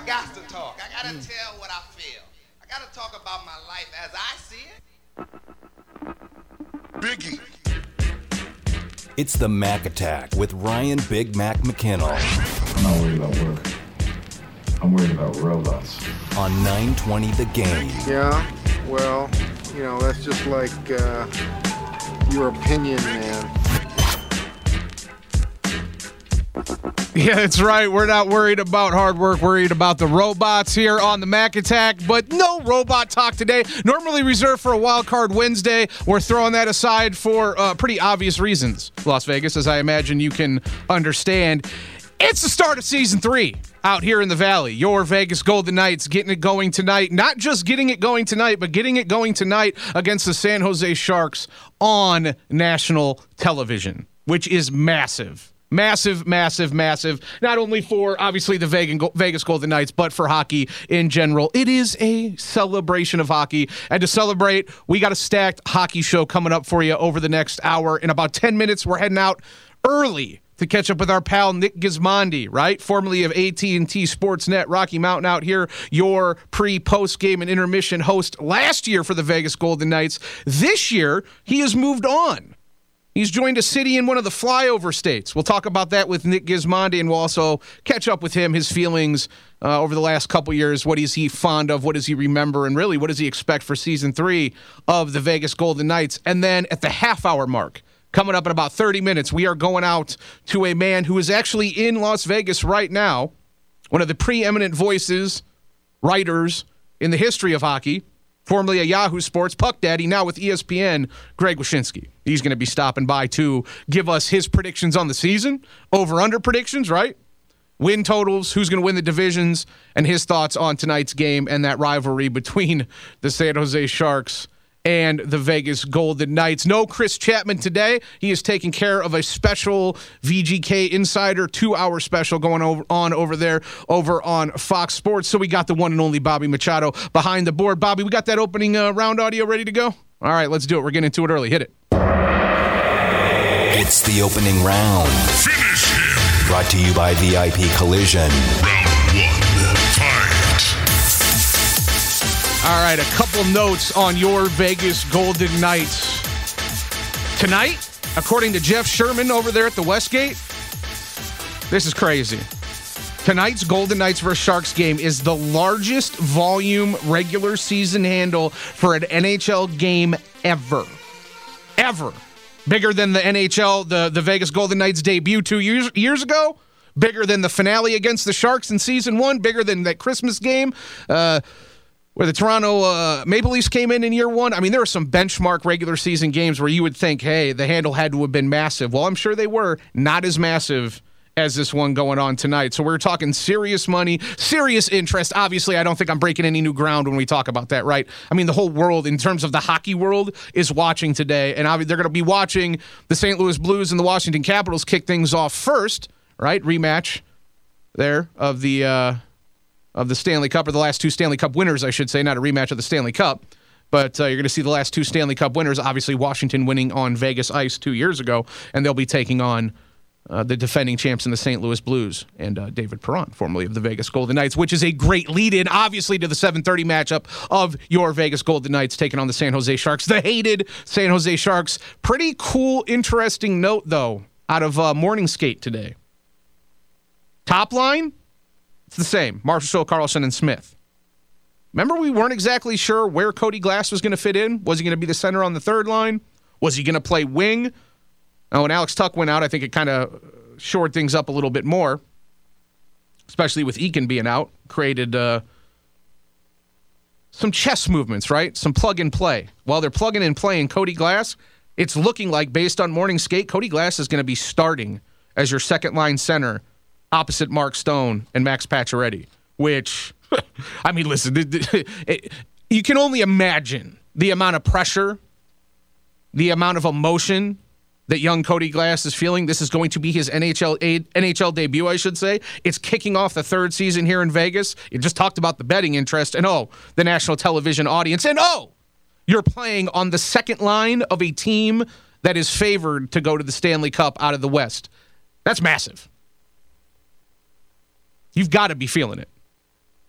got to talk. I got to tell what I feel. I got to talk about my life as I see it. Biggie. It's the Mac Attack with Ryan Big Mac McKinnell. I'm not worried about work. I'm worried about robots. On 920 The Game. Yeah, well, you know, that's just like your opinion, man. Yeah, that's right. We're not worried about hard work, worried about the robots here on the Mac Attack, but no robot talk today. Normally reserved for a Wild Card Wednesday. We're throwing that aside for pretty obvious reasons. Las Vegas, as I imagine you can understand. It's the start of Season 3 out here in the Valley. Your Vegas Golden Knights getting it going tonight. Not just getting it going tonight, but getting it going tonight against the San Jose Sharks on national television, which is massive. Massive, massive, massive. Not only for, obviously, the Vegas Golden Knights, but for hockey in general. It is a celebration of hockey. And to celebrate, we got a stacked hockey show coming up for you over the next hour. In about 10 minutes, we're heading out early to catch up with our pal Nick Gismondi, right? Formerly of AT&T Sportsnet, Rocky Mountain out here, your pre-post game and intermission host last year for the Vegas Golden Knights. This year, he has moved on. He's joined a city in one of the flyover states. We'll talk about that with Nick Gismondi, and we'll also catch up with him, his feelings over the last couple years. What is he fond of? What does he remember? And really, what does he expect for Season 3 of the Vegas Golden Knights? And then at the half-hour mark, coming up in about 30 minutes, we are going out to a man who is actually in Las Vegas right now, one of the preeminent voices, writers in the history of hockey, formerly a Yahoo Sports Puck Daddy, now with ESPN, Greg Wyshynski. He's going to be stopping by to give us his predictions on the season, over-under predictions, right? Win totals, who's going to win the divisions, and his thoughts on tonight's game and that rivalry between the San Jose Sharks and the Vegas Golden Knights. No Chris Chapman today. He is taking care of a special VGK Insider 2-hour special going on over there over on Fox Sports. So we got the one and only Bobby Machado behind the board. Bobby, we got that opening round audio ready to go? All right, let's do it. We're getting into it early. Hit it. It's the opening round. Finish him. Brought to you by VIP Collision. Round 1, fight. All right, a couple notes on your Vegas Golden Knights. Tonight, according to Jeff Sherman over there at the Westgate, this is crazy. Tonight's Golden Knights vs. Sharks game is the largest volume regular season handle for an NHL game ever. Ever. Bigger than the NHL, the Vegas Golden Knights debut 2 years ago. Bigger than the finale against the Sharks in Season 1. Bigger than that Christmas game where the Toronto Maple Leafs came in year 1. I mean, there were some benchmark regular season games where you would think, hey, the handle had to have been massive. Well, I'm sure they were. Not as massive as this one going on tonight. So we're talking serious money, serious interest. Obviously, I don't think I'm breaking any new ground when we talk about that, right? I mean, the whole world, in terms of the hockey world, is watching today. And they're going to be watching the St. Louis Blues and the Washington Capitals kick things off first, right? Rematch there of the Stanley Cup, or the last two Stanley Cup winners, I should say, not a rematch of the Stanley Cup. But you're going to see the last two Stanley Cup winners, obviously Washington winning on Vegas ice 2 years ago, and they'll be taking on the defending champs in the St. Louis Blues and David Perron, formerly of the Vegas Golden Knights, which is a great lead-in, obviously, to the 7:30 matchup of your Vegas Golden Knights taking on the San Jose Sharks, the hated San Jose Sharks. Pretty cool, interesting note, though, out of Morning Skate today. Top line, it's the same. Marshall, Carlson, and Smith. Remember, we weren't exactly sure where Cody Glass was going to fit in. Was he going to be the center on the third line? Was he going to play wing? Oh, when Alex Tuch went out, I think it kind of shored things up a little bit more, especially with Eakin being out, created some chess movements, right? Some plug and play. While they're plugging and playing Cody Glass, it's looking like, based on Morning Skate, Cody Glass is going to be starting as your second-line center opposite Mark Stone and Max Pacioretty, which, I mean, listen, you can only imagine the amount of pressure, the amount of emotion that young Cody Glass is feeling. This is going to be his NHL debut, I should say. It's kicking off the third season here in Vegas. You just talked about the betting interest, and the national television audience, and you're playing on the second line of a team that is favored to go to the Stanley Cup out of the West. That's massive. You've got to be feeling it.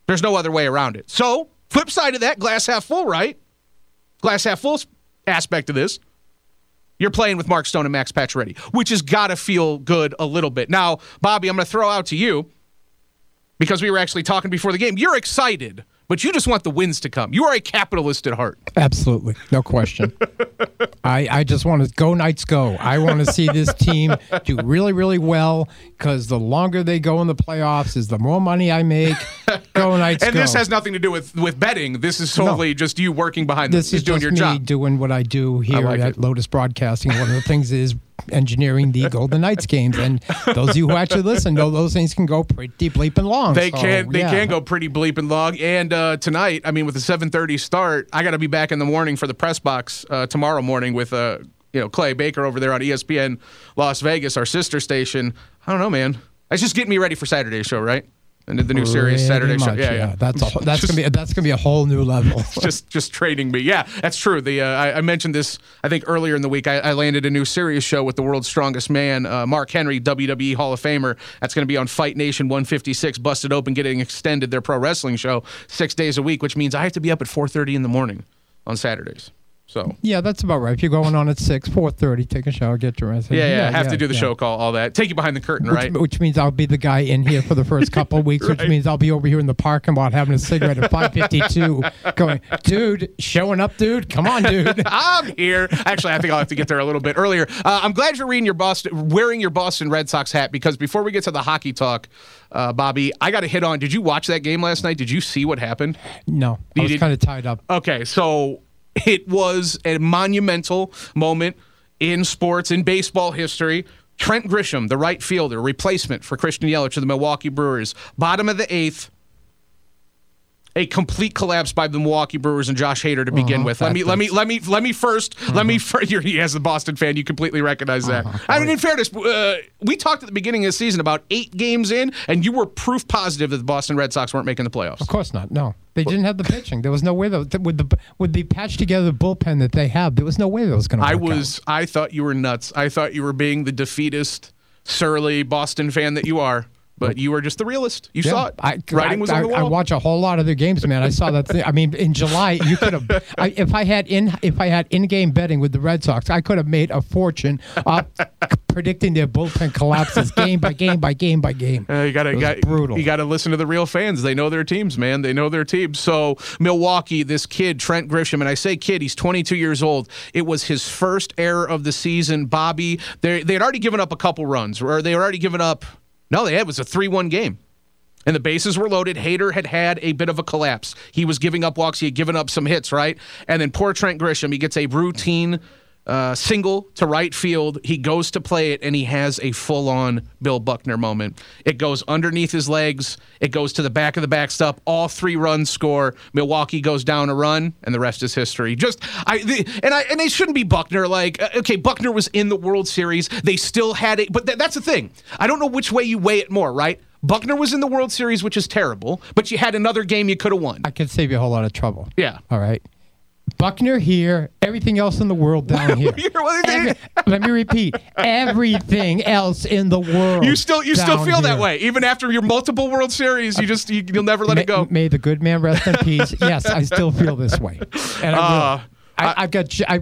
There's no other way around it. So, flip side of that, glass half full, right? Glass half full aspect of this. You're playing with Mark Stone and Max Pacioretty, which has got to feel good a little bit. Now, Bobby, I'm going to throw out to you, because we were actually talking before the game. You're excited, but you just want the wins to come. You are a capitalist at heart. Absolutely. No question. I just want to go Knights go. I want to see this team do really, really well, because the longer they go in the playoffs is the more money I make. Go Knights and go. This has nothing to do with betting. This is solely just you working behind this. This is doing just your me job. Doing what I do here at Lotus Broadcasting. One of the things is engineering the Golden Knights games, and those of you who actually listen know those things can go pretty bleeping long. They can go pretty bleeping long. And tonight, I mean, with the 7:30 start, I got to be back in the morning for the press box tomorrow morning with Clay Baker over there on ESPN Las Vegas, our sister station. I don't know, man. That's just getting me ready for Saturday's show, right? And the new Sirius Saturday show. Yeah. That's gonna be a whole new level. just training me. Yeah, that's true. I mentioned this, I think, earlier in the week. I landed a new Sirius show with the world's strongest man, Mark Henry, WWE Hall of Famer. That's going to be on Fight Nation 156, Busted Open, getting extended, their pro wrestling show 6 days a week, which means I have to be up at 4:30 in the morning on Saturdays. So yeah, that's about right. If you're going on at 6, 4:30, take a shower, get dressed. Yeah, have to do the show call, all that. Take you behind the curtain, right? Which means I'll be the guy in here for the first couple of weeks, right. Which means I'll be over here in the parking lot having a cigarette at 5:52, going, dude, showing up, dude. Come on, dude. I'm here. Actually, I think I'll have to get there a little bit earlier. I'm glad you're wearing your Boston Red Sox hat, because before we get to the hockey talk, Bobby, I got to hit on. Did you watch that game last night? Did you see what happened? No, I was kind of tied up. Okay, so it was a monumental moment in sports, in baseball history. Trent Grisham, the right fielder, replacement for Christian Yelich of the Milwaukee Brewers, bottom of the 8th. A complete collapse by the Milwaukee Brewers and Josh Hader to begin with. Let me first. He as a Boston fan, you completely recognize that. I mean, in fairness, we talked at the beginning of the season about 8 games in, and you were proof positive that the Boston Red Sox weren't making the playoffs. Of course not. No, they didn't have the pitching. There was no way with the patched together bullpen that they have. There was no way that was going to work out. I thought you were nuts. I thought you were being the defeatist, surly Boston fan that you are. But you were just the realist. You saw it. Writing was on the wall. I watch a whole lot of their games, man. I saw that thing. I mean, in July, you could have. If I had in-game betting with the Red Sox, I could have made a fortune predicting their bullpen collapses game by game by game by game. Brutal. You got to listen to the real fans. They know their teams, man. They know their teams. So Milwaukee, this kid Trent Grisham, and I say kid, he's 22 years old. It was his first error of the season. Bobby, they had already given up a couple runs, or they had already given up. No, it was a 3-1 game. And the bases were loaded. Hader had a bit of a collapse. He was giving up walks. He had given up some hits, right? And then poor Trent Grisham, he gets a routine single to right field. He goes to play it, and he has a full-on Bill Buckner moment. It goes underneath his legs. It goes to the back of the backstop. All 3 runs score. Milwaukee goes down a run, and the rest is history. And they shouldn't be Buckner. Okay, Buckner was in the World Series. They still had it. But that's the thing. I don't know which way you weigh it more, right? Buckner was in the World Series, which is terrible, but you had another game you could have won. I could save you a whole lot of trouble. Yeah. All right. Buckner here, everything else in the world down here. Let me repeat, everything else in the world. You still feel that way, even after your multiple World Series. You'll never let it go. May the good man rest in peace. Yes, I still feel this way, and I've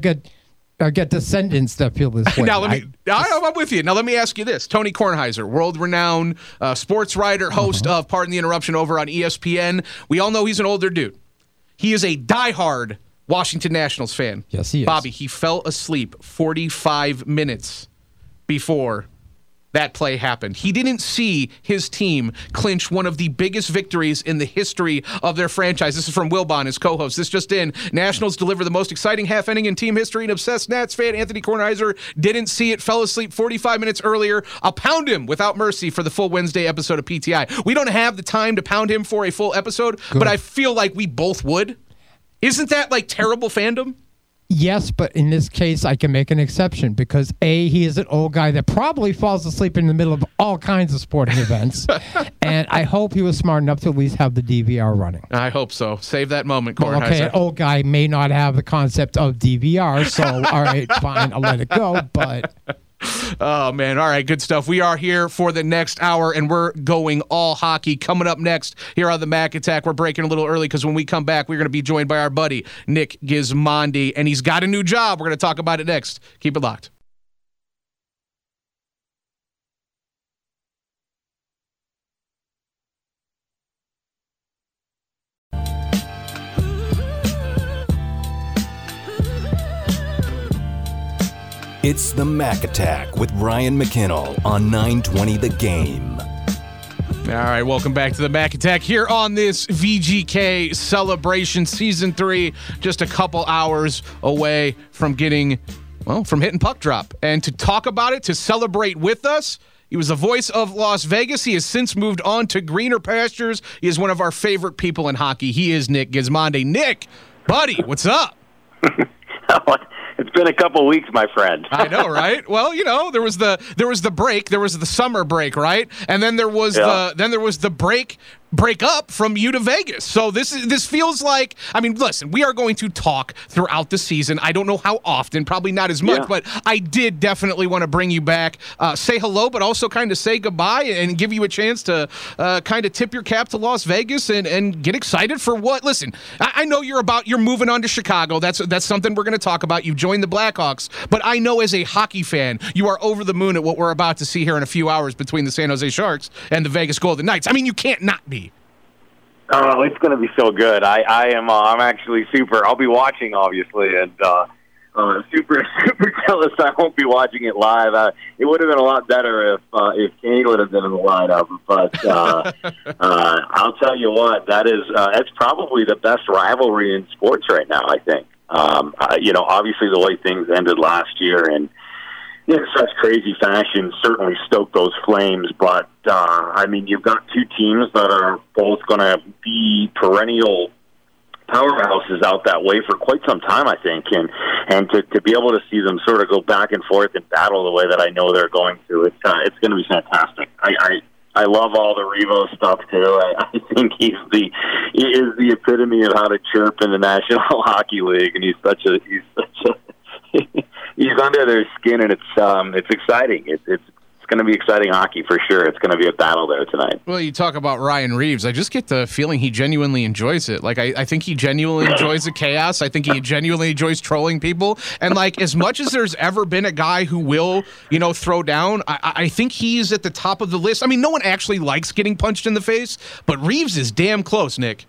got descendants that feel this way. Now I'm with you. Now let me ask you this: Tony Kornheiser, world-renowned sports writer, host of Pardon the Interruption over on ESPN. We all know he's an older dude. He is a diehard Washington Nationals fan. Yes, he is. Bobby, he fell asleep 45 minutes before that play happened. He didn't see his team clinch one of the biggest victories in the history of their franchise. This is from Wilbon, his co-host. This just in. Nationals deliver the most exciting half inning in team history. An obsessed Nats fan, Anthony Kornheiser, didn't see it, fell asleep 45 minutes earlier. I'll pound him without mercy for the full Wednesday episode of PTI. We don't have the time to pound him for a full episode, but I feel like we both would. Isn't that like terrible fandom? Yes, but in this case, I can make an exception because A, he is an old guy that probably falls asleep in the middle of all kinds of sporting events. And I hope he was smart enough to at least have the DVR running. I hope so. Save that moment, Kornheiser. Okay, an old guy may not have the concept of DVR, so all right, fine, I'll let it go, but Oh, man. All right, good stuff. We are here for the next hour, and we're going all hockey. Coming up next here on the Mac Attack, we're breaking a little early because when we come back, we're going to be joined by our buddy, Nick Gismondi, and he's got a new job. We're going to talk about it next. Keep it locked. It's the Mac Attack with Ryan McKinnell on 920 The Game. All right, welcome back to the Mac Attack here on this VGK celebration season 3, just a couple hours away from hitting puck drop. And to talk about it, to celebrate with us, he was the voice of Las Vegas. He has since moved on to greener pastures. He is one of our favorite people in hockey. He is Nick Gismondi. Nick, buddy, what's up? It's been a couple weeks, my friend. I know, right? Well, there was the break, there was the summer break, right? And then there was the break up from you to Vegas. So this feels like, listen, we are going to talk throughout the season. I don't know how often, probably not as much, but I did definitely want to bring you back, say hello, but also kind of say goodbye and give you a chance to kind of tip your cap to Las Vegas and get excited for what. Listen, I know you're moving on to Chicago. That's something we're going to talk about. You've joined the Blackhawks, but I know as a hockey fan, you are over the moon at what we're about to see here in a few hours between the San Jose Sharks and the Vegas Golden Knights. You can't not be. Oh, it's going to be so good. I'm actually super. I'll be watching, obviously, and super jealous I won't be watching it live. It would have been a lot better if Kane would have been in the lineup. But I'll tell you what, that's probably the best rivalry in sports right now, I think. Obviously the way things ended last year and in such crazy fashion certainly stoked those flames. But, you've got two teams that are both going to be perennial powerhouses out that way for quite some time, I think. And to be able to see them sort of go back and forth and battle the way that I know they're going to, it's going to be fantastic. I love all the Revo stuff too. I think he is the epitome of how to chirp in the National Hockey League, and he's under their skin, and it's exciting. It's going to be exciting hockey for sure. It's going to be a battle there tonight. Well, you talk about Ryan Reeves. I just get the feeling he genuinely enjoys it. I think he genuinely enjoys the chaos. I think he genuinely enjoys trolling people. And as much as there's ever been a guy who will, throw down, I think he's at the top of the list. No one actually likes getting punched in the face, but Reeves is damn close, Nick.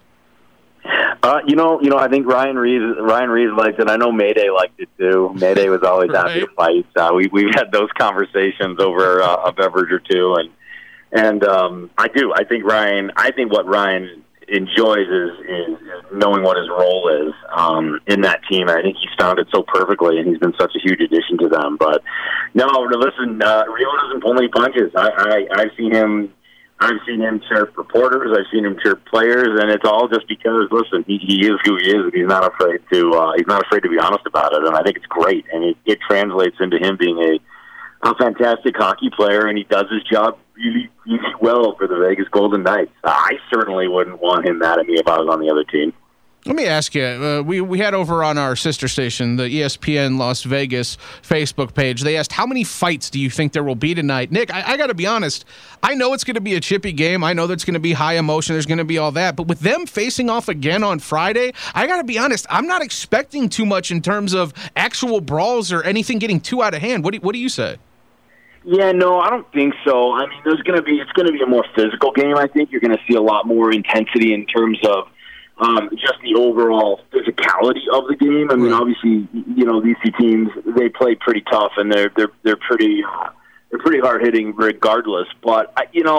I think Ryan Reeves likes it. I know Mayday liked it too. Mayday was always happy to fight. We've had those conversations over a beverage or two, and I do. I think what Ryan enjoys is knowing what his role is in that team. I think he's found it so perfectly, and he's been such a huge addition to them. But no, listen, Rio doesn't pull any punches. I've seen him chirp reporters. I've seen him chirp players, and it's all just because, listen, he is who he is, and he's not afraid to be honest about it. And I think it's great, and it translates into him being a fantastic hockey player, and he does his job really, really well for the Vegas Golden Knights. I certainly wouldn't want him mad at me if I was on the other team. Let me ask you, we had over on our sister station, the ESPN Las Vegas Facebook page, they asked, how many fights do you think there will be tonight? Nick, I got to be honest, I know it's going to be a chippy game. I know there's going to be high emotion. There's going to be all that. But with them facing off again on Friday, I got to be honest, I'm not expecting too much in terms of actual brawls or anything getting too out of hand. What do you say? Yeah, no, I don't think so. It's going to be a more physical game. I think you're going to see a lot more intensity in terms of just the overall physicality of the game. Obviously, these two teams, they play pretty tough, and they're pretty hard hitting regardless. But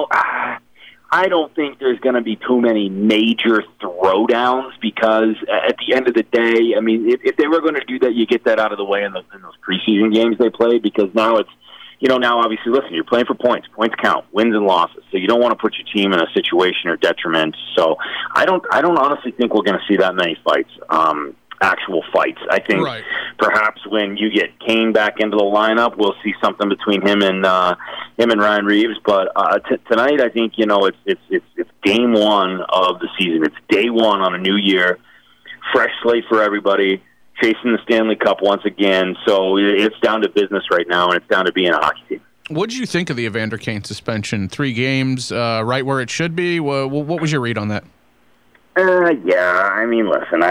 I don't think there's going to be too many major throwdowns because at the end of the day, if they were going to do that, you get that out of the way in those preseason games they play, because now it's. Now obviously, listen, you're playing for points. Points count, wins and losses. So you don't want to put your team in a situation or detriment. So I don't honestly think we're going to see that many fights, actual fights. I think perhaps when you get Kane back into the lineup, we'll see something between him and Ryan Reeves. But tonight, I think it's game one of the season. It's day one on a new year, fresh slate for everybody. chasing the Stanley Cup once again. So it's down to business right now, and it's down to being a hockey team. What did you think of the Evander Kane suspension? 3 games, right where it should be. What was your read on that? Yeah, I mean, listen,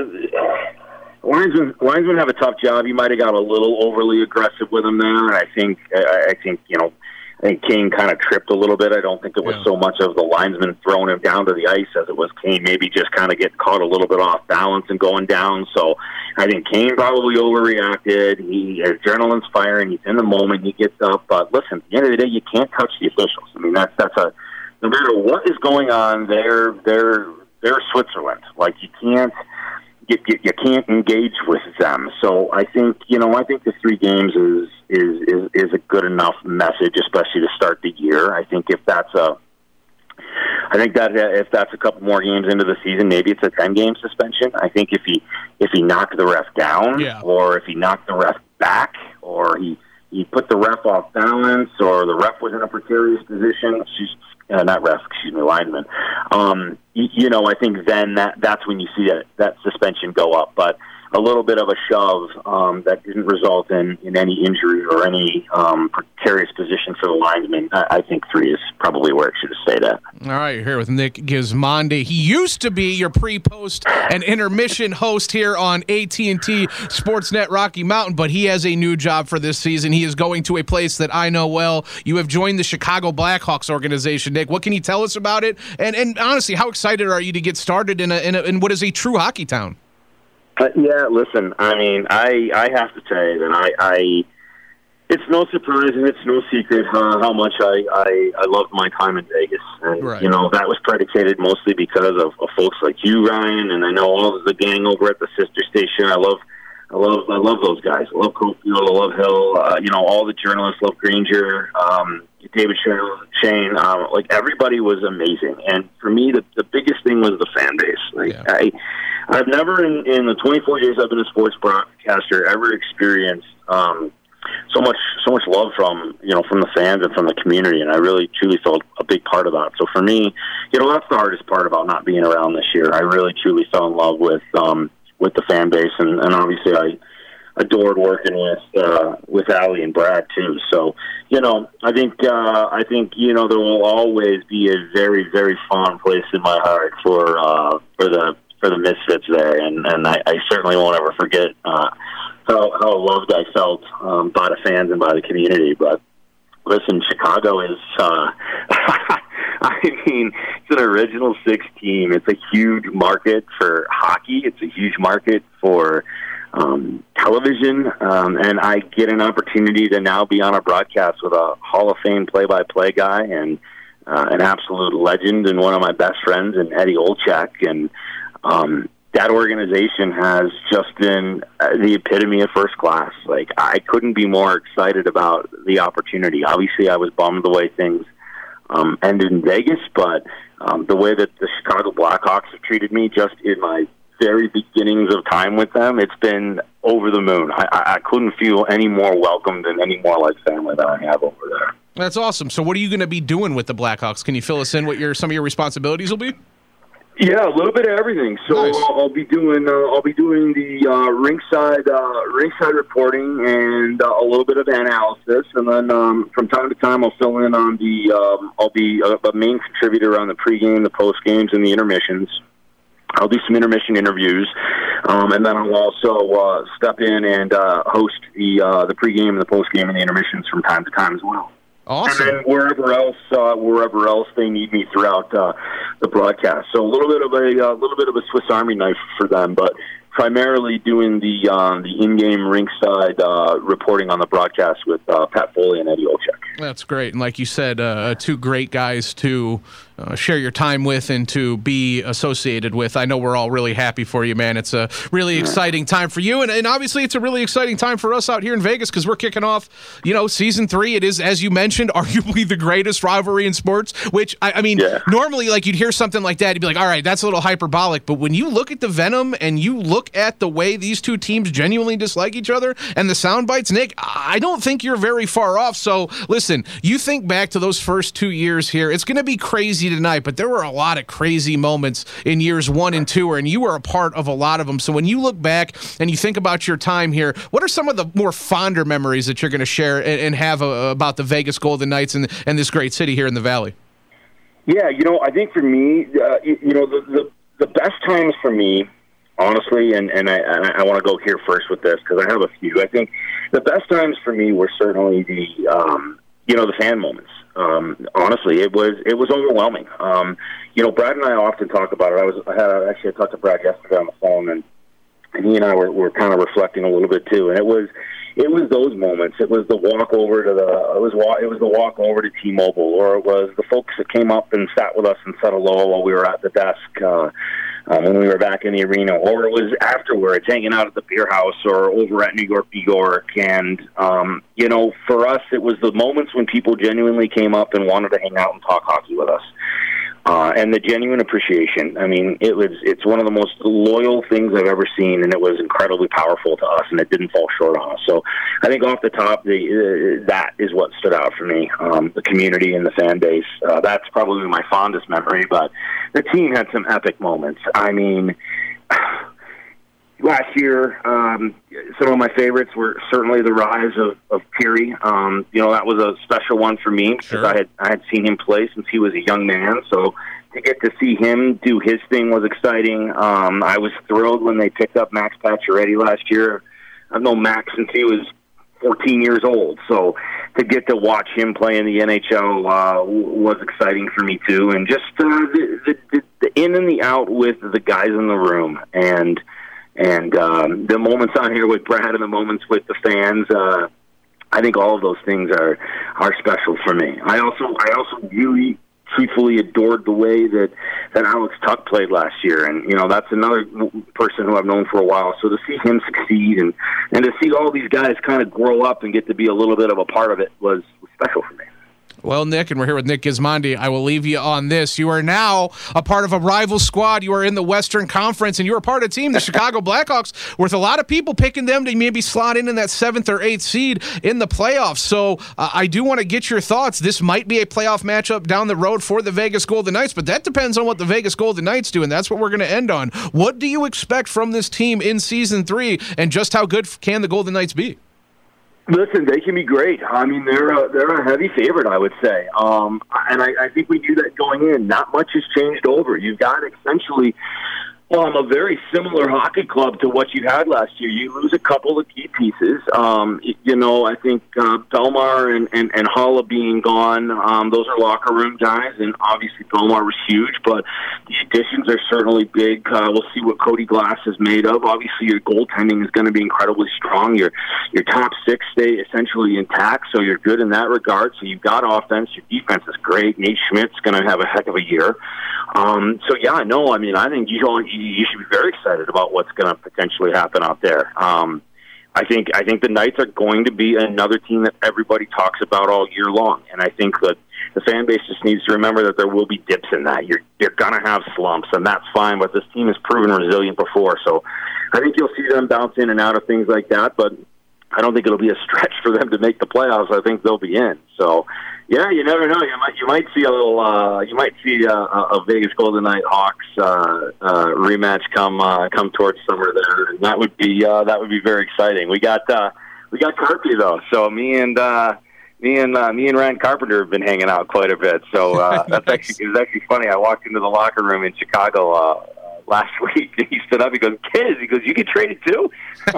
linesmen have a tough job. He might have got a little overly aggressive with him there, and I think I think Kane kind of tripped a little bit. I don't think it was so much of the linesman throwing him down to the ice as it was Kane maybe just kind of getting caught a little bit off balance and going down. So I think Kane probably overreacted. His adrenaline's firing. He's in the moment. He gets up. But listen, at the end of the day, you can't touch the officials. I mean, that's no matter what is going on, they're Switzerland. Like you can't engage with them. So I think the 3 games is a good enough message, especially to start the year. I think if that's a couple more games into the season, maybe it's a 10-game suspension. I think if he knocked the ref down, or if he knocked the ref back, or he put the ref off balance, or the ref was in a precarious position. Lineman. I think then that's when you see that suspension go up. But a little bit of a shove that didn't result in any injury or any precarious position for the linesman. I think 3 is probably where it should have stayed at. All right, you're here with Nick Gismondi. He used to be your pre-post and intermission host here on AT&T Sportsnet Rocky Mountain, but he has a new job for this season. He is going to a place that I know well. You have joined the Chicago Blackhawks organization, Nick. What can you tell us about it? And honestly, how excited are you to get started in what is a true hockey town? Listen, I mean, I have to say that it's no surprise and it's no secret how much I loved my time in Vegas. And, right. That was predicated mostly because of folks like you, Ryan, and I know all of the gang over at the sister station. I love those guys. I love Cofield. I love Hill. All the journalists love Granger, David Shane. Everybody was amazing. And for me, the biggest thing was the fan base. I've never in the 24 years I've been a sports broadcaster ever experienced so much love from the fans and from the community, and I really truly felt a big part of that. So for me, that's the hardest part about not being around this year. I really truly fell in love with the fan base, and obviously I adored working with Allie and Brad too. So I think there will always be a very, very fond place in my heart for the Misfits there, and I certainly won't ever forget how loved I felt by the fans and by the community. But listen, Chicago is it's an Original 6 team. It's a huge market for hockey. It's a huge market for television, and I get an opportunity to now be on a broadcast with a Hall of Fame play-by-play guy and an absolute legend and one of my best friends, and Eddie Olczyk. And that organization has just been the epitome of first class. Like, I couldn't be more excited about the opportunity. Obviously, I was bummed the way things ended in Vegas, but the way that the Chicago Blackhawks have treated me just in my very beginnings of time with them, it's been over the moon. I couldn't feel any more welcomed and any more like family that I have over there. That's awesome. So what are you going to be doing with the Blackhawks? Can you fill us in what some of your responsibilities will be? Yeah, a little bit of everything. So nice. I'll be doing the ringside reporting and a little bit of analysis, and then from time to time I'll fill in on I'll be a main contributor on the pregame, the postgames, and the intermissions. I'll do some intermission interviews, and then I'll also step in and host the pregame and the postgame and the intermissions from time to time as well. Awesome. And then wherever else they need me throughout the broadcast. So a little bit of a Swiss Army knife for them, but primarily doing the in-game ringside reporting on the broadcast with Pat Foley and Eddie Olczyk. That's great. And like you said, 2 great guys to share your time with and to be associated with. I know we're all really happy for you, man. It's a really exciting time for you. And obviously it's a really exciting time for us out here in Vegas because we're kicking off, season 3. It is, as you mentioned, arguably the greatest rivalry in sports, which, normally, like, you'd hear something like that, you'd be like, all right, that's a little hyperbolic. But when you look at the venom and you look look at the way these two teams genuinely dislike each other and the sound bites, Nick, I don't think you're very far off. So listen, you think back to those first 2 years here, it's going to be crazy tonight, but there were a lot of crazy moments in years 1 and 2, and you were a part of a lot of them. So when you look back and you think about your time here, what are some of the more fonder memories that you're going to share and have about the Vegas Golden Knights and this great city here in the Valley? Yeah, I think for me, the best times for me, honestly, and I want to go here first with this because I have a few. I think the best times for me were certainly the fan moments. Honestly, it was overwhelming. Brad and I often talk about it. I talked to Brad yesterday on the phone, and he and I were kind of reflecting a little bit too. And it was those moments. It was the walk over to the walk over to T-Mobile, or it was the folks that came up and sat with us and said hello while we were at the desk when we were back in the arena, or it was afterwards hanging out at the beer house or over at New York. And for us, it was the moments when people genuinely came up and wanted to hang out and talk hockey with us. And the genuine appreciation. I mean, it's one of the most loyal things I've ever seen, and it was incredibly powerful to us, and it didn't fall short on us. So I think off the top, that is what stood out for me, the community and the fan base. That's probably my fondest memory, but the team had some epic moments. I mean, last year, some of my favorites were certainly the rise of Peary. That was a special one for me because I had seen him play since he was a young man. So to get to see him do his thing was exciting. I was thrilled when they picked up Max Pacioretty last year. I've known Max since he was 14 years old. So to get to watch him play in the NHL was exciting for me too. And just the in and the out with the guys in the room and the moments on here with Brad and the moments with the fans, I think all of those things are special for me. I also really truthfully adored the way that Alex Tuck played last year, and that's another person who I've known for a while. So to see him succeed and to see all these guys kind of grow up and get to be a little bit of a part of it was special for me. Well, Nick, and we're here with Nick Gismondi. I will leave you on this. You are now a part of a rival squad. You are in the Western Conference, and you are part of a team, the Chicago Blackhawks, with a lot of people picking them to maybe slot in that 7th or 8th seed in the playoffs. So I do want to get your thoughts. This might be a playoff matchup down the road for the Vegas Golden Knights, but that depends on what the Vegas Golden Knights do, and that's what we're going to end on. What do you expect from this team in Season 3, and just how good can the Golden Knights be? Listen, they can be great. I mean, they're a heavy favorite, I would say. And I think we knew that going in. Not much has changed over. You've got essentially a very similar hockey club to what you had last year. You lose a couple of key pieces. I think Belmar and Holla being gone, those are locker room guys, and obviously Belmar was huge, but the additions are certainly big. We'll see what Cody Glass is made of. Obviously, your goaltending is going to be incredibly strong. Your top six stay essentially intact, so you're good in that regard. So you've got offense. Your defense is great. Nate Schmidt's going to have a heck of a year. I think you should be very excited about what's going to potentially happen out there. I think the Knights are going to be another team that everybody talks about all year long, and I think that the fan base just needs to remember that there will be dips in that. You're going to have slumps, and that's fine, but this team has proven resilient before, so I think you'll see them bounce in and out of things like that, but I don't think it'll be a stretch for them to make the playoffs. I think they'll be in. So, yeah, you never know. You might see a Vegas Golden Knight Hawks rematch come towards summer there, and that would be very exciting. We got Carpy though, so me and Ryan Carpenter have been hanging out quite a bit. So it's actually funny. I walked into the locker room in Chicago last week, and he stood up. He goes, "Kids," he goes, "You get traded too?"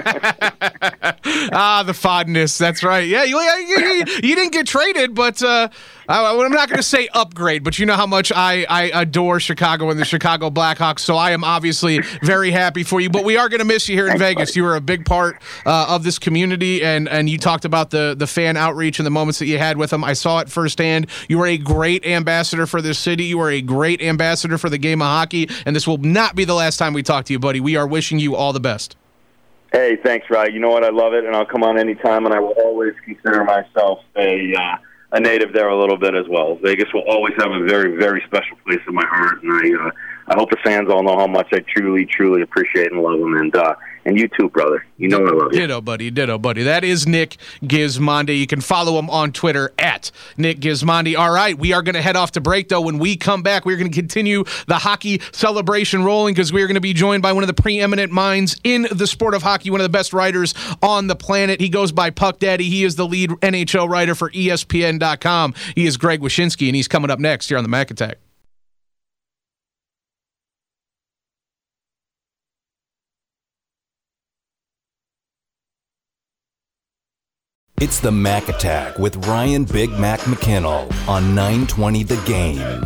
The fondness. That's right. Yeah, you didn't get traded, but I'm not going to say upgrade, but you know how much I adore Chicago and the Chicago Blackhawks, so I am obviously very happy for you. But we are going to miss you here in Vegas. You were a big part of this community, and you talked about the fan outreach and the moments that you had with them. I saw it firsthand. You were a great ambassador for this city. You are a great ambassador for the game of hockey, and this will not be the last time we talk to you, buddy. We are wishing you all the best. Hey, thanks, Ryan. You know what? I love it, and I'll come on anytime, and I will always consider myself a native there a little bit as well. Vegas will always have a very, very special place in my heart, and I hope the fans all know how much I truly, truly appreciate and love them. And you too, brother. You know I love you. Ditto, buddy. That is Nick Gismondi. You can follow him on Twitter at Nick Gismondi. All right, we are going to head off to break, though. When we come back, we're going to continue the hockey celebration rolling because we are going to be joined by one of the preeminent minds in the sport of hockey, one of the best writers on the planet. He goes by Puck Daddy. He is the lead NHL writer for ESPN.com. He is Greg Wyshynski, and he's coming up next here on the Mac Attack. It's the Mac Attack with Ryan Big Mac McKinnell on 920 The Game.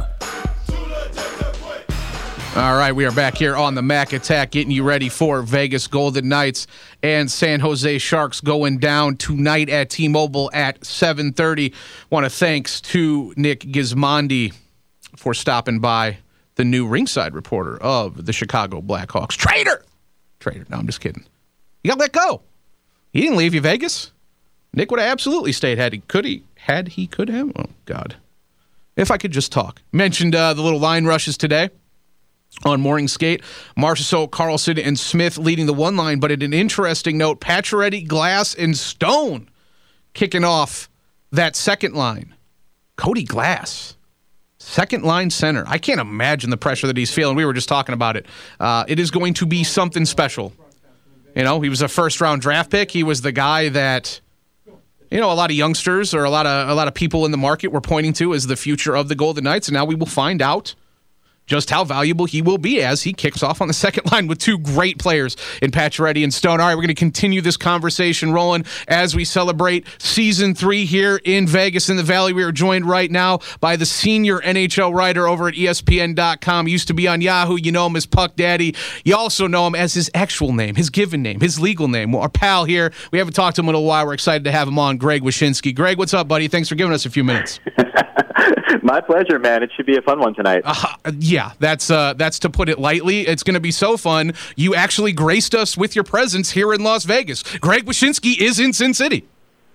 All right, we are back here on the Mac Attack, getting you ready for Vegas Golden Knights and San Jose Sharks going down tonight at T-Mobile at 7:30. Want to thanks to Nick Gismondi for stopping by, the new ringside reporter of the Chicago Blackhawks. Traitor! No, I'm just kidding. You got let go. He didn't leave you, Vegas. Nick would have absolutely stayed had he could have. Oh, God. If I could just talk. Mentioned the little line rushes today on Morning Skate. Marchessault, Carlson, and Smith leading the one line, but at an interesting note, Pacioretty, Glass, and Stone kicking off that second line. Cody Glass, second line center. I can't imagine the pressure that he's feeling. We were just talking about it. It is going to be something special. You know, he was a first-round draft pick. He was the guy that, you know, a lot of youngsters or a lot of people in the market were pointing to as the future of the Golden Knights, and now we will find out just how valuable he will be as he kicks off on the second line with two great players in Pacioretty and Stone. All right, we're going to continue this conversation rolling as we celebrate Season 3 here in Vegas in the Valley. We are joined right now by the senior NHL writer over at ESPN.com. Used to be on Yahoo. You know him as Puck Daddy. You also know him as his actual name, his given name, his legal name. Our pal here. We haven't talked to him in a while. We're excited to have him on, Greg Wyshynski. Greg, what's up, buddy? Thanks for giving us a few minutes. My pleasure, man. It should be a fun one tonight. Yeah, that's to put it lightly. It's going to be so fun. You actually graced us with your presence here in Las Vegas. Greg Wyshynski is in Sin City.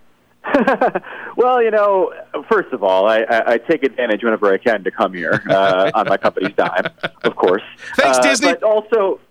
Well, you know, first of all, I take advantage whenever I can to come here on my company's dime, of course. Thanks, Disney. But also,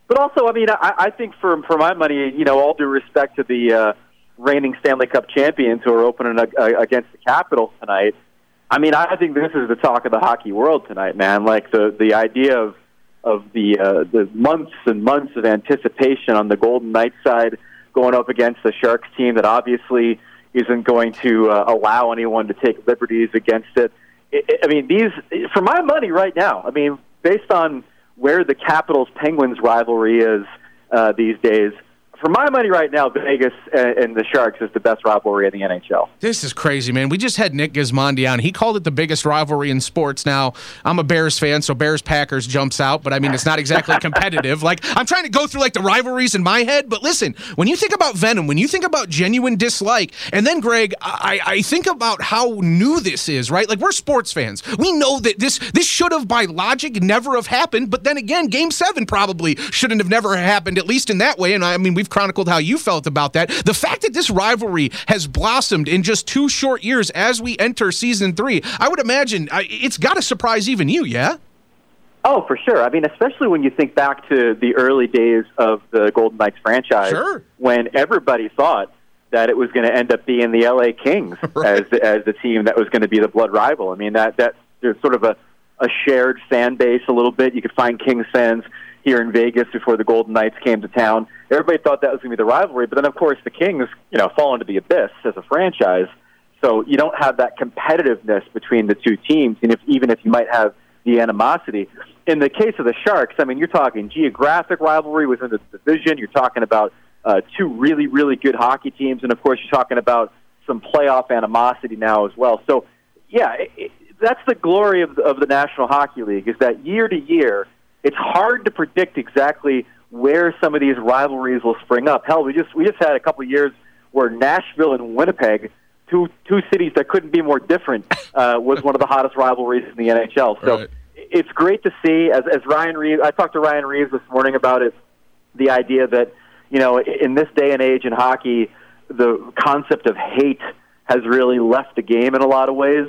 I mean, I think for my money, you know, all due respect to the reigning Stanley Cup champions who are opening against the Capitals tonight, I mean, I think this is the talk of the hockey world tonight, man. Like the idea of the months and months of anticipation on the Golden Knights side going up against the Sharks team that obviously isn't going to allow anyone to take liberties against it. I mean, for my money right now, I mean, based on where the Capitals-Penguins rivalry is these days, for my money right now, Vegas and the Sharks is the best rivalry in the NHL. This is crazy, man. We just had Nick Gismondi on. He called it the biggest rivalry in sports. Now, I'm a Bears fan, so Bears-Packers jumps out, but I mean, it's not exactly competitive. Like, I'm trying to go through, like, the rivalries in my head, but listen, when you think about venom, when you think about genuine dislike, and then, Greg, I think about how new this is, right? Like, we're sports fans. We know that this should have, by logic, never have happened, but then again, Game 7 probably shouldn't have never happened, at least in that way, and I mean, we've chronicled how you felt about that. The fact that this rivalry has blossomed in just 2 short years as we enter Season 3, I would imagine it's got to surprise even you, yeah? Oh, for sure. I mean, especially when you think back to the early days of the Golden Knights franchise, sure, when everybody thought that it was going to end up being the LA Kings right, as the team that was going to be the blood rival. I mean, that there's sort of a shared fan base a little bit. You could find Kings fans here in Vegas before the Golden Knights came to town. Everybody thought that was going to be the rivalry, but then, of course, the Kings, you know, fall into the abyss as a franchise, so you don't have that competitiveness between the two teams, and even if you might have the animosity. In the case of the Sharks, I mean, you're talking geographic rivalry within the division, you're talking about two really, really good hockey teams, and, of course, you're talking about some playoff animosity now as well. So, yeah, that's the glory of the National Hockey League, is that year to year, it's hard to predict exactly where some of these rivalries will spring up. Hell, we just had a couple of years where Nashville and Winnipeg, two cities that couldn't be more different, was one of the hottest rivalries in the NHL. So right, it's great to see. As Ryan Reeves, I talked to Ryan Reeves this morning about it, the idea that, you know, in this day and age in hockey, the concept of hate has really left the game in a lot of ways.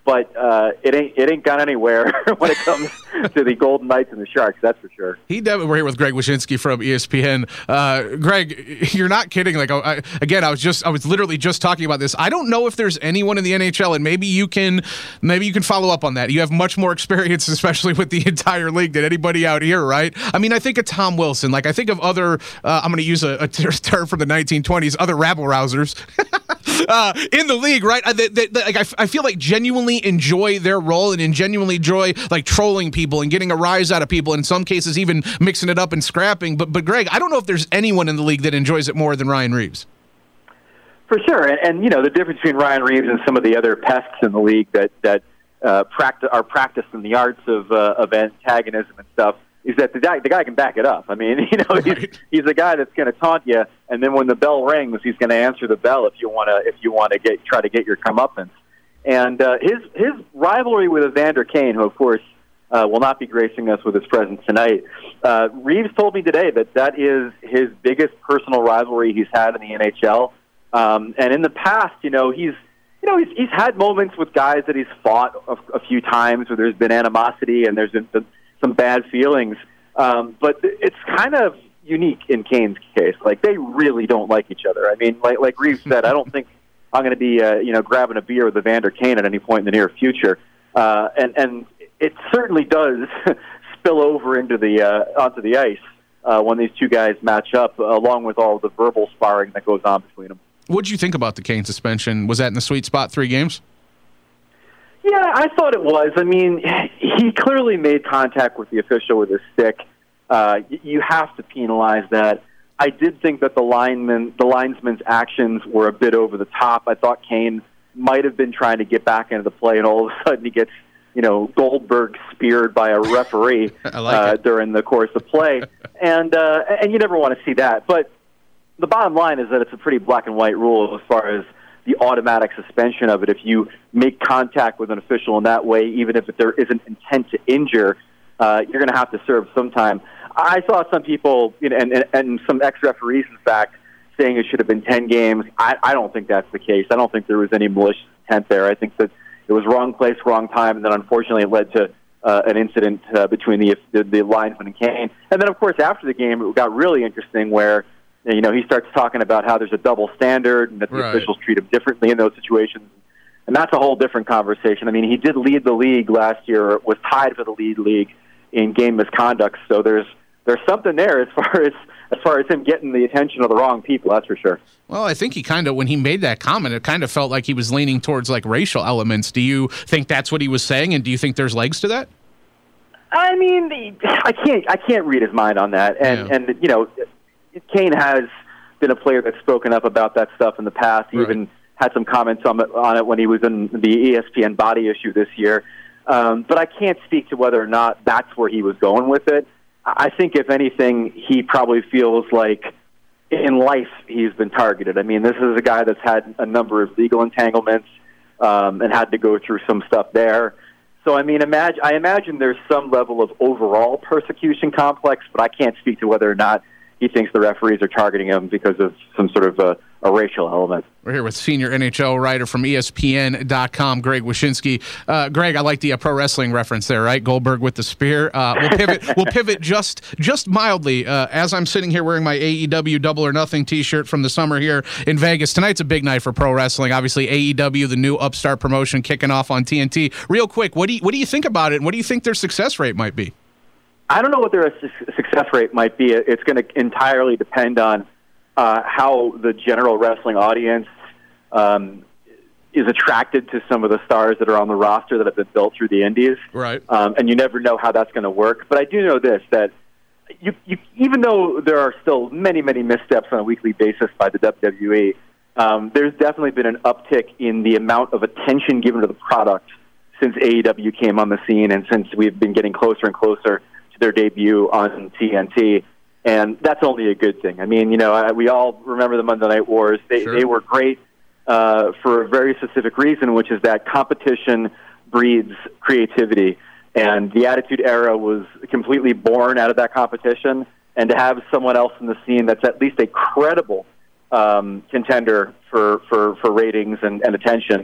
but it ain't gone anywhere when it comes to the Golden Knights and the Sharks. That's for sure. We're here with Greg Wyshynski from ESPN. Greg, you're not kidding. Like I was literally just talking about this. I don't know if there's anyone in the NHL, and maybe you can follow up on that. You have much more experience, especially with the entire league, than anybody out here, right? I mean, I think of Tom Wilson. Like I think of other. I'm going to use a term from the 1920s. Other rabble rousers in the league, right? I feel like genuinely enjoy their role and genuinely enjoy like trolling people and getting a rise out of people, and in some cases even mixing it up and scrapping. But Greg, I don't know if there's anyone in the league that enjoys it more than Ryan Reaves. For sure, and the difference between Ryan Reaves and some of the other pests in the league that are practiced in the arts of antagonism and stuff is that the guy can back it up. I mean, he's a guy that's going to taunt you, and then when the bell rings, he's going to answer the bell if you want to try to get your comeuppance. And his rivalry with Evander Kane, who of course will not be gracing us with his presence tonight. Reaves told me today that is his biggest personal rivalry he's had in the NHL. And in the past, he's had moments with guys that he's fought a few times where there's been animosity and there's been some bad feelings. But it's kind of unique in Kane's case. Like, they really don't like each other. I mean, like Reaves said, I don't think I'm going to be, grabbing a beer with Evander Kane at any point in the near future. And it certainly does spill over into onto the ice when these two guys match up, along with all the verbal sparring that goes on between them. What did you think about the Kane suspension? Was that in the sweet spot, 3 games? Yeah, I thought it was. I mean, he clearly made contact with the official with his stick. You have to penalize that. I did think that the linesman's actions were a bit over the top. I thought Kane might have been trying to get back into the play, and all of a sudden he gets, Goldberg speared by a referee during the course of play, and you never want to see that. But the bottom line is that it's a pretty black and white rule as far as the automatic suspension of it. If you make contact with an official in that way, even if there isn't intent to injure, you're going to have to serve some time. I saw some people, and some ex-referees, in fact, saying it should have been 10 games. I don't think that's the case. I don't think there was any malicious intent there. I think that it was wrong place, wrong time, and then unfortunately it led to an incident between the linesman and Kane. And then, of course, after the game, it got really interesting where he starts talking about how there's a double standard and that the officials treat him differently in those situations. And that's a whole different conversation. I mean, he did lead the league last year, was tied for the league in game misconduct. So there's something there as far as him getting the attention of the wrong people, that's for sure. Well, I think he when he made that comment, it kind of felt like he was leaning towards like racial elements. Do you think that's what he was saying, and do you think there's legs to that? I mean, I can't read his mind on that. And Kane has been a player that's spoken up about that stuff in the past. He even had some comments on it when he was in the ESPN body issue this year. But I can't speak to whether or not that's where he was going with it. I think, if anything, he probably feels like in life he's been targeted. I mean, this is a guy that's had a number of legal entanglements and had to go through some stuff there. So, I mean, I imagine there's some level of overall persecution complex, but I can't speak to whether or not he thinks the referees are targeting him because of some sort of a racial element. We're here with senior NHL writer from ESPN.com, Greg Wyshynski. Greg, I like the pro wrestling reference there, right? Goldberg with the spear. We'll pivot just mildly. As I'm sitting here wearing my AEW Double or Nothing T-shirt from the summer here in Vegas. Tonight's a big night for pro wrestling. Obviously, AEW, the new upstart promotion, kicking off on TNT. Real quick, what do you think about it, and what do you think their success rate might be? I don't know what their success rate might be. It's going to entirely depend on how the general wrestling audience is attracted to some of the stars that are on the roster that have been built through the indies. Right. And you never know how that's going to work. But I do know this, that you even though there are still many, many missteps on a weekly basis by the WWE, there's definitely been an uptick in the amount of attention given to the product since AEW came on the scene and since we've been getting closer and closer their debut on TNT, and that's only a good thing. I mean, we all remember the Monday Night Wars. They were great for a very specific reason, which is that competition breeds creativity, and the Attitude Era was completely born out of that competition, and to have someone else in the scene that's at least a credible contender for ratings and attention,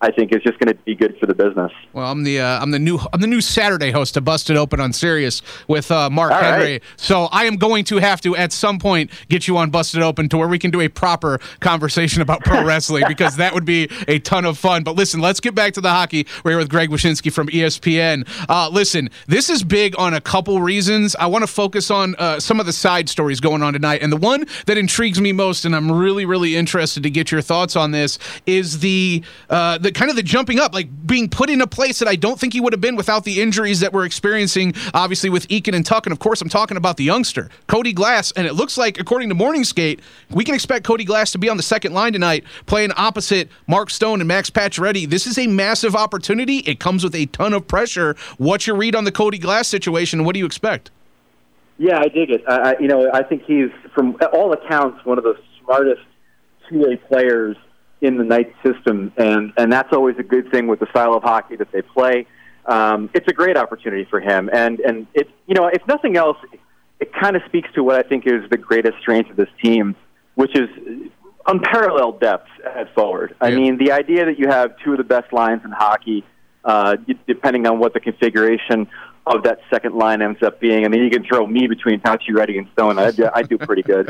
I think is just going to be good for the business. Well, I'm the new Saturday host of Busted Open on Sirius with Mark Henry. Right. So I am going to have to at some point get you on Busted Open to where we can do a proper conversation about pro wrestling because that would be a ton of fun. But listen, let's get back to the hockey. We're here with Greg Wyshynski from ESPN. Listen, this is big on a couple reasons. I want to focus on some of the side stories going on tonight, and the one that intrigues me most, and I'm really, really interested to get your thoughts on this, is the kind of the jumping up, like being put in a place that I don't think he would have been without the injuries that we're experiencing, obviously with Eakin and Tuck. And of course, I'm talking about the youngster, Cody Glass. And it looks like, according to Morning Skate, we can expect Cody Glass to be on the second line tonight, playing opposite Mark Stone and Max Pacioretty. This is a massive opportunity. It comes with a ton of pressure. What's your read on the Cody Glass situation, and what do you expect? Yeah, I dig it. I think he's, from all accounts, one of the smartest two-way players in the Knights system, and that's always a good thing with the style of hockey that they play. It's a great opportunity for him, and it, if nothing else, it kind of speaks to what I think is the greatest strength of this team, which is unparalleled depth at forward. Yeah. I mean, the idea that you have two of the best lines in hockey, depending on what the configuration of that second line ends up being. I mean, you can throw me between Pacioretty and Stone. I do pretty good.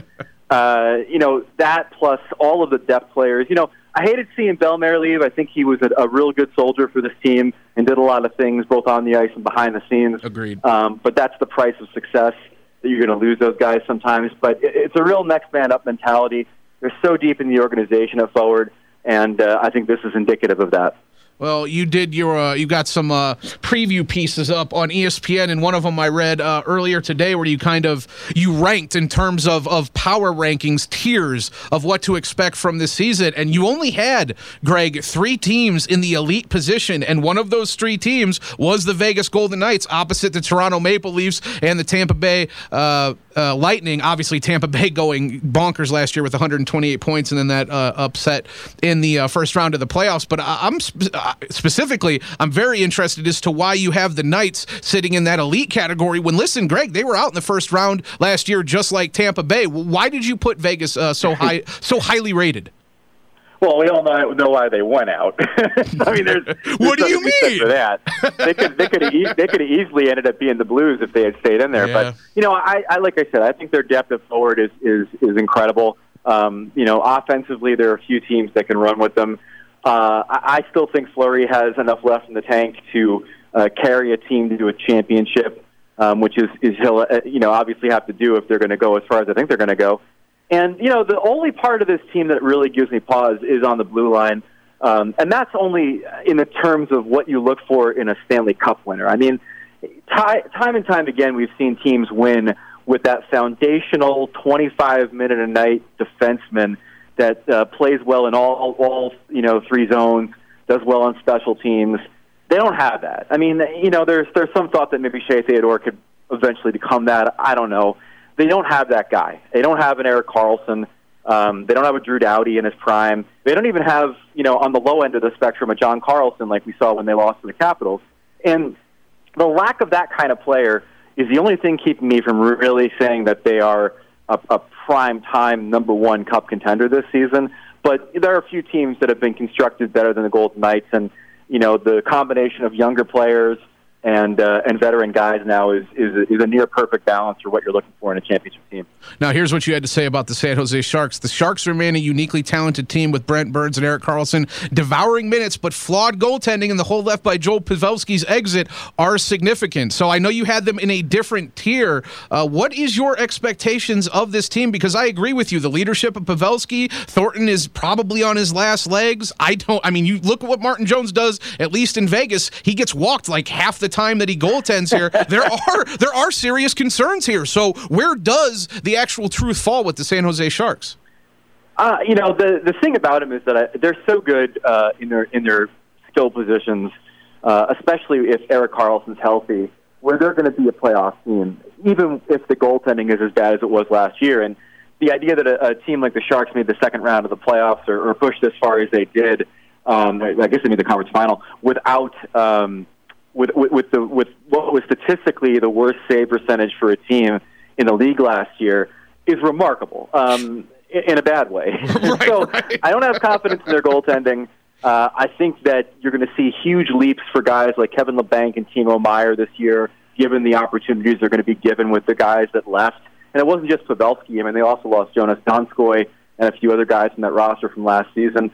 That plus all of the depth players. I hated seeing Bellemare leave. I think he was a real good soldier for this team and did a lot of things both on the ice and behind the scenes. Agreed. But that's the price of success, that you're going to lose those guys sometimes. But it's a real next man up mentality. They're so deep in the organization at forward, and I think this is indicative of that. Well, you got some preview pieces up on ESPN, and one of them I read earlier today where you ranked in terms of power rankings, tiers of what to expect from this season, and you only had, Greg, 3 teams in the elite position, and one of those 3 teams was the Vegas Golden Knights opposite the Toronto Maple Leafs and the Tampa Bay Lightning. Obviously, Tampa Bay going bonkers last year with 128 points and then that upset in the first round of the playoffs, but specifically, I'm very interested as to why you have the Knights sitting in that elite category when, listen, Greg, they were out in the first round last year just like Tampa Bay. Why did you put Vegas so highly rated? Well, we all know why they went out. I mean, there's what do you mean? For that, they could have easily ended up being the Blues if they had stayed in there. Yeah. But I like I said, I think their depth of forward is incredible. Offensively, there are a few teams that can run with them. I still think Fleury has enough left in the tank to carry a team to a championship, which is he'll obviously have to do if they're going to go as far as I think they're going to go. And the only part of this team that really gives me pause is on the blue line, and that's only in the terms of what you look for in a Stanley Cup winner. I mean, time and time again, we've seen teams win with that foundational 25-minute-a-night defenseman that plays well in all 3 zones, does well on special teams. They don't have that. I mean, there's some thought that maybe Shea Theodore could eventually become that. I don't know. They don't have that guy. They don't have an Erik Karlsson. They don't have a Drew Doughty in his prime. They don't even have, on the low end of the spectrum, a John Carlson like we saw when they lost to the Capitals. And the lack of that kind of player is the only thing keeping me from really saying that they are a prime-time number 1 Cup contender this season. But there are a few teams that have been constructed better than the Golden Knights, and the combination of younger players and veteran guys now is a near perfect balance for what you're looking for in a championship team. Now, here's what you had to say about the San Jose Sharks. The Sharks remain a uniquely talented team with Brent Burns and Erik Karlsson devouring minutes, but flawed goaltending and the hole left by Joel Pavelski's exit are significant. So I know you had them in a different tier. What is your expectations of this team? Because I agree with you. The leadership of Pavelski, Thornton is probably on his last legs. You look at what Martin Jones does, at least in Vegas. He gets walked like half the time that he goaltends here. There are serious concerns here. So where does the actual truth fall with the San Jose Sharks? The thing about them is that they're so good in their skill positions, especially if Erik Karlsson's healthy, where they're going to be a playoff team, even if the goaltending is as bad as it was last year. And the idea that a team like the Sharks made the second round of the playoffs or pushed as far as they did, I guess they made the conference final without. With what was statistically the worst save percentage for a team in the league last year is remarkable in a bad way. Right. I don't have confidence in their goaltending. I think that you're going to see huge leaps for guys like Kevin LeBanc and Timo Meier this year, given the opportunities they're going to be given with the guys that left. And it wasn't just Pavelski. I mean, they also lost Jonas Donskoy and a few other guys from that roster from last season.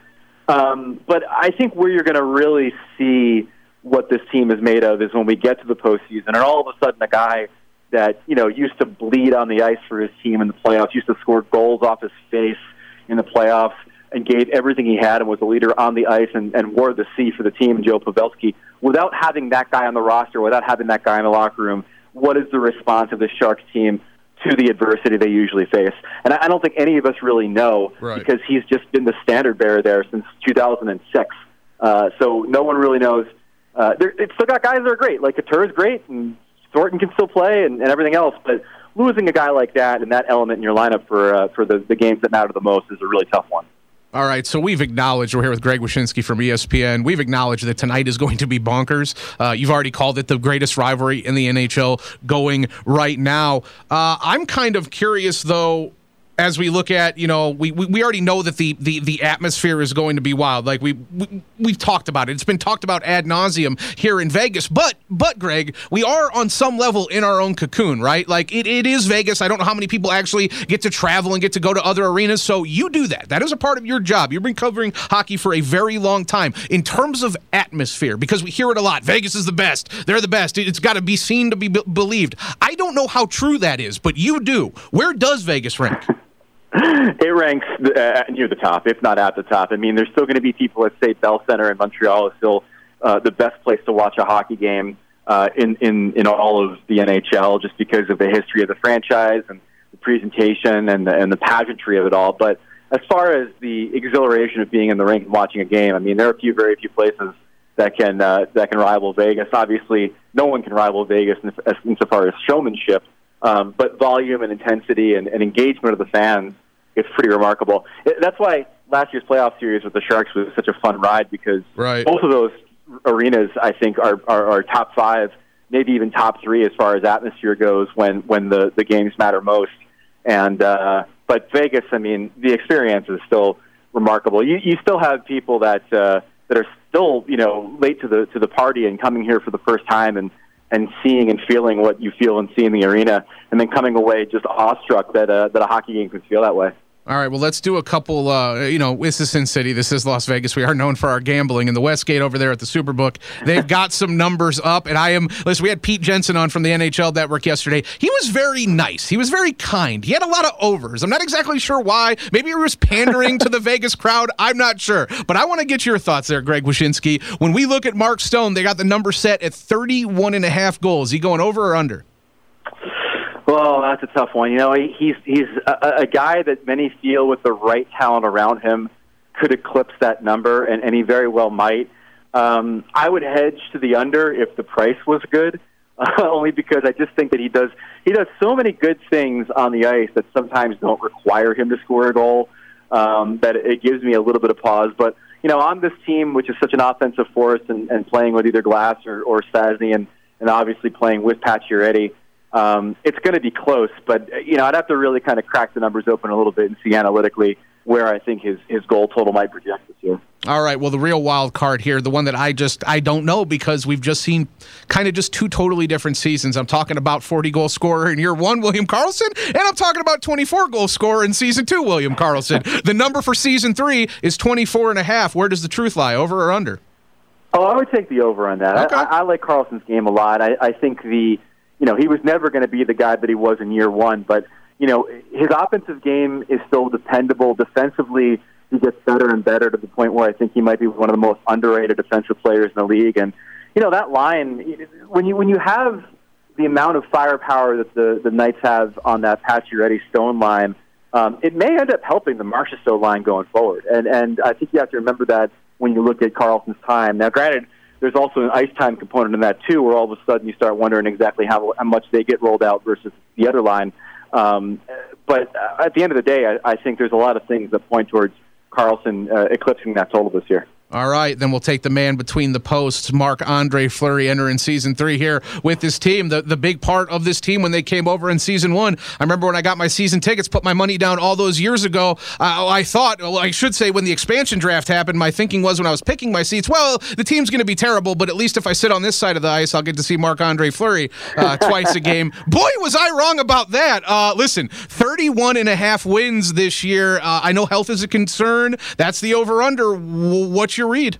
But I think where you're going to really see what this team is made of is when we get to the postseason, and all of a sudden a guy that, used to bleed on the ice for his team in the playoffs, used to score goals off his face in the playoffs, and gave everything he had and was a leader on the ice and wore the C for the team, Joe Pavelski. Without having that guy on the roster, without having that guy in the locker room, what is the response of the Sharks team to the adversity they usually face? And I don't think any of us really know, because he's just been the standard bearer there since 2006. So no one really knows. It's still got guys that are great. Like Couture's great, and Thornton can still play and everything else. But losing a guy like that and that element in your lineup for the games that matter the most is a really tough one. All right, so we're here with Greg Wyshynski from ESPN. We've acknowledged that tonight is going to be bonkers. You've already called it the greatest rivalry in the NHL going right now. I'm kind of curious, though, as we look at, we already know that the atmosphere is going to be wild. Like we've talked about it. It's been talked about ad nauseum here in Vegas. But Greg, we are on some level in our own cocoon, right? Like it is Vegas. I don't know how many people actually get to travel and get to go to other arenas. So you do that. That is a part of your job. You've been covering hockey for a very long time. In terms of atmosphere, because we hear it a lot, Vegas is the best. They're the best. It's got to be seen to be believed. I don't know how true that is, but you do. Where does Vegas rank? It ranks near the top, if not at the top. I mean, there's still going to be people that say Bell Center in Montreal is still the best place to watch a hockey game in all of the NHL, just because of the history of the franchise and the presentation and the pageantry of it all. But as far as the exhilaration of being in the rink and watching a game, I mean, there are very few places that can rival Vegas. Obviously, no one can rival Vegas insofar as showmanship, but volume and intensity and engagement of the fans, it's pretty remarkable. That's why last year's playoff series with the Sharks was such a fun ride, because both of those arenas, I think, are top five, maybe even top three as far as atmosphere goes when the games matter most. And but Vegas, I mean, the experience is still remarkable. You still have people that are still late to the party and coming here for the first time and seeing and feeling what you feel and see in the arena, and then coming away just awestruck that a hockey game could feel that way. All right, well, let's do a couple, this is Sin City, this is Las Vegas. We are known for our gambling, and the Westgate over there at the Superbook, they've got some numbers up, and we had Pete Jensen on from the NHL Network yesterday. He was very nice. He was very kind. He had a lot of overs. I'm not exactly sure why. Maybe he was pandering to the Vegas crowd. I'm not sure. But I want to get your thoughts there, Greg Wyshynski. When we look at Mark Stone, they got the number set at 31.5 goals. He going over or under? Well, that's a tough one. He's a guy that many feel with the right talent around him could eclipse that number, and he very well might. I would hedge to the under if the price was good, only because I just think that he does so many good things on the ice that sometimes don't require him to score a goal, that it gives me a little bit of pause. But, on this team, which is such an offensive force, and playing with either Glass or Stastny, and obviously playing with Pacioretty, it's going to be close, but I'd have to really kind of crack the numbers open a little bit and see analytically where I think his goal total might project this year. All right, well, the real wild card here, the one that I don't know, because we've just seen kind of just two totally different seasons. I'm talking about 40-goal scorer in year one, William Karlsson, and I'm talking about 24-goal scorer in season two, William Karlsson. The number for season three is 24.5. Where does the truth lie, over or under? Oh, I would take the over on that. Okay. I like Karlsson's game a lot. I think he was never going to be the guy that he was in year one, but, his offensive game is still dependable. Defensively, he gets better and better to the point where I think he might be one of the most underrated defensive players in the league. And, that line, when you have the amount of firepower that the Knights have on that Pacioretty-Stone line, it may end up helping the Marchessault line going forward. And I think you have to remember that when you look at Karlsson's time. Now, granted, there's also an ice time component in that, too, where all of a sudden you start wondering exactly how much they get rolled out versus the other line. But at the end of the day, I think there's a lot of things that point towards Karlsson eclipsing that total this year. All right, then we'll take the man between the posts, Marc-Andre Fleury, entering Season 3 here with this team. The big part of this team when they came over in Season 1, I remember when I got my season tickets, put my money down all those years ago, I thought, well, I should say when the expansion draft happened, my thinking was when I was picking my seats, well, the team's going to be terrible, but at least if I sit on this side of the ice, I'll get to see Marc-Andre Fleury twice a game. Boy, was I wrong about that. Listen, 31.5 wins this year. I know health is a concern. That's the over-under. What's your read?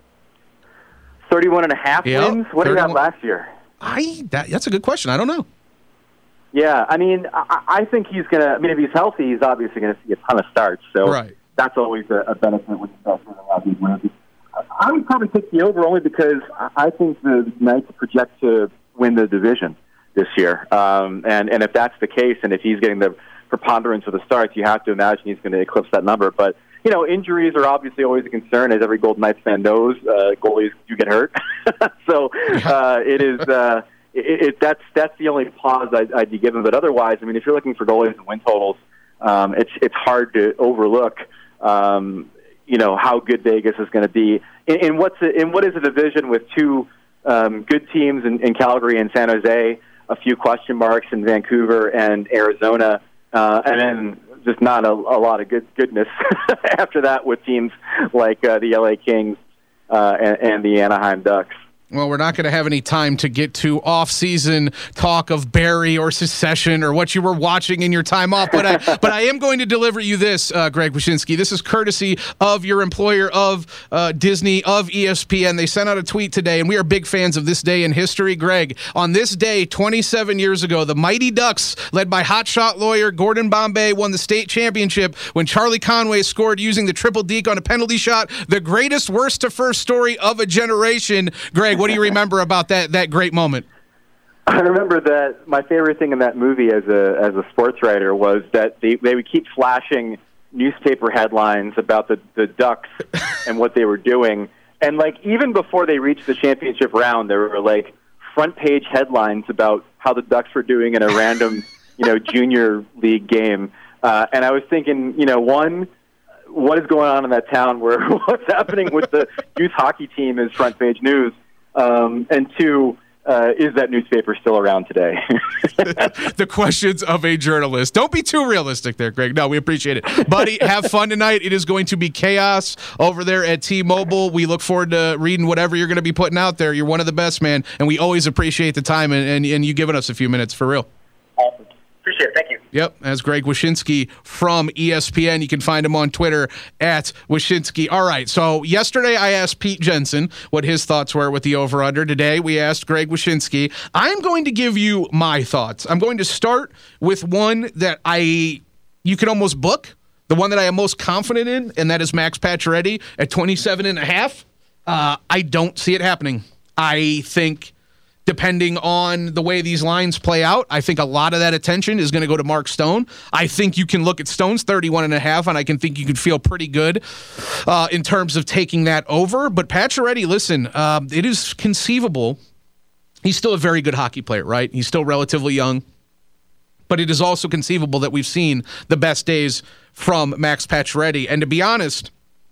31.5 wins? What did you have last year? That's a good question. I don't know. Yeah, I mean, I think he's going to, I mean, if he's healthy, he's obviously going to see a ton of starts. So that's always a benefit when you start winning a lot of these wins. I would probably take the over only because I think the Knights project to win the division this year. And if that's the case, and if he's getting the preponderance of the starts, you have to imagine he's going to eclipse that number. But you know, injuries are obviously always a concern, as every Golden Knights fan knows. Goalies do get hurt, so that's the only pause I'd be given. But otherwise, I mean, if you're looking for goalies and win totals, it's hard to overlook. You know how good Vegas is going to be in what is a division with two good teams in Calgary and San Jose, a few question marks in Vancouver and Arizona, and then just not a lot of goodness after that with teams like the LA Kings and the Anaheim Ducks. Well, we're not going to have any time to get to off-season talk of Barry or Succession or what you were watching in your time off, but I am going to deliver you this, Greg Wyshynski. This is courtesy of your employer, of Disney, of ESPN. They sent out a tweet today, and we are big fans of this day in history. Greg, on this day, 27 years ago, the Mighty Ducks, led by hotshot lawyer Gordon Bombay, won the state championship when Charlie Conway scored using the triple deke on a penalty shot. The greatest worst-to-first story of a generation. Greg, what do you remember about that great moment? I remember that my favorite thing in that movie as a sports writer was that they would keep flashing newspaper headlines about the Ducks and what they were doing. And like even before they reached the championship round, there were like front page headlines about how the Ducks were doing in a random, junior league game. And I was thinking, what is going on in that town where what's happening with the youth hockey team is front page news? And two, is that newspaper still around today? The questions of a journalist. Don't be too realistic there, Greg. No, we appreciate it. Buddy, have fun tonight. It is going to be chaos over there at T-Mobile. We look forward to reading whatever you're going to be putting out there. You're one of the best, man, and we always appreciate the time and you giving us a few minutes, for real. Awesome. Appreciate it. Thank you. Yep, as Greg Wyshynski from ESPN. You can find him on Twitter at Wyshynski. All right, so yesterday I asked Pete Jensen what his thoughts were with the over-under. Today we asked Greg Wyshynski. I'm going to give you my thoughts. I'm going to start with one that you can almost book, the one that I am most confident in, and that is Max Pacioretty at 27.5. I don't see it happening. I think, depending on the way these lines play out, I think a lot of that attention is going to go to Mark Stone. I think you can look at Stone's 31.5, and I can think you can feel pretty good in terms of taking that over. But Pacioretty, listen, it is conceivable. He's still a very good hockey player, right? He's still relatively young. But it is also conceivable that we've seen the best days from Max Pacioretty. And to be honest,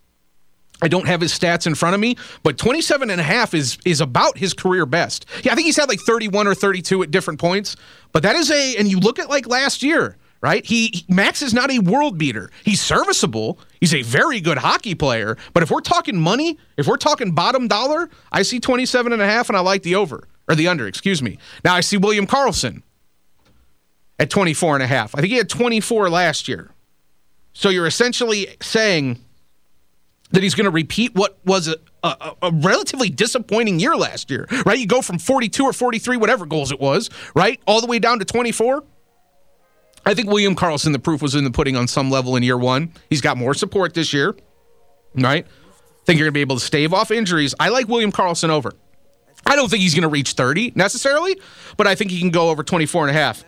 I don't have his stats in front of me, but 27.5 is about his career best. Yeah, I think he's had like 31 or 32 at different points, but that is and you look at like last year, right? Max is not a world beater. He's serviceable. He's a very good hockey player, but if we're talking money, if we're talking bottom dollar, I see 27.5 and I like the over, or the under, excuse me. Now I see William Karlsson at 24.5. I think he had 24 last year. So you're essentially saying that he's going to repeat what was a relatively disappointing year last year, right? You go from 42 or 43, whatever goals it was, right, all the way down to 24. I think William Karlsson, the proof was in the pudding on some level in year one. He's got more support this year, right? Think you're going to be able to stave off injuries. I like William Karlsson over. I don't think he's going to reach 30 necessarily, but I think he can go over 24.5.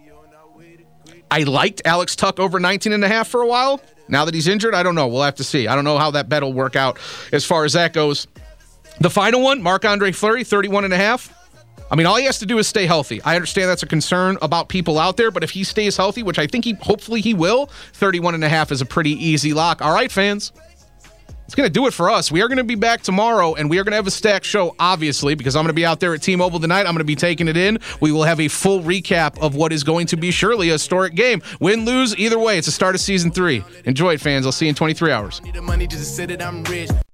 I liked Alex Tuch over 19.5 for a while. Now that he's injured, I don't know. We'll have to see. I don't know how that bet will work out as far as that goes. The final one, Marc-Andre Fleury, 31.5. I mean, all he has to do is stay healthy. I understand that's a concern about people out there, but if he stays healthy, which I think hopefully he will, 31.5 is a pretty easy lock. All right, fans. It's going to do it for us. We are going to be back tomorrow, and we are going to have a stacked show, obviously, because I'm going to be out there at T-Mobile tonight. I'm going to be taking it in. We will have a full recap of what is going to be surely a historic game. Win, lose, either way, it's the start of Season 3. Enjoy it, fans. I'll see you in 23 hours.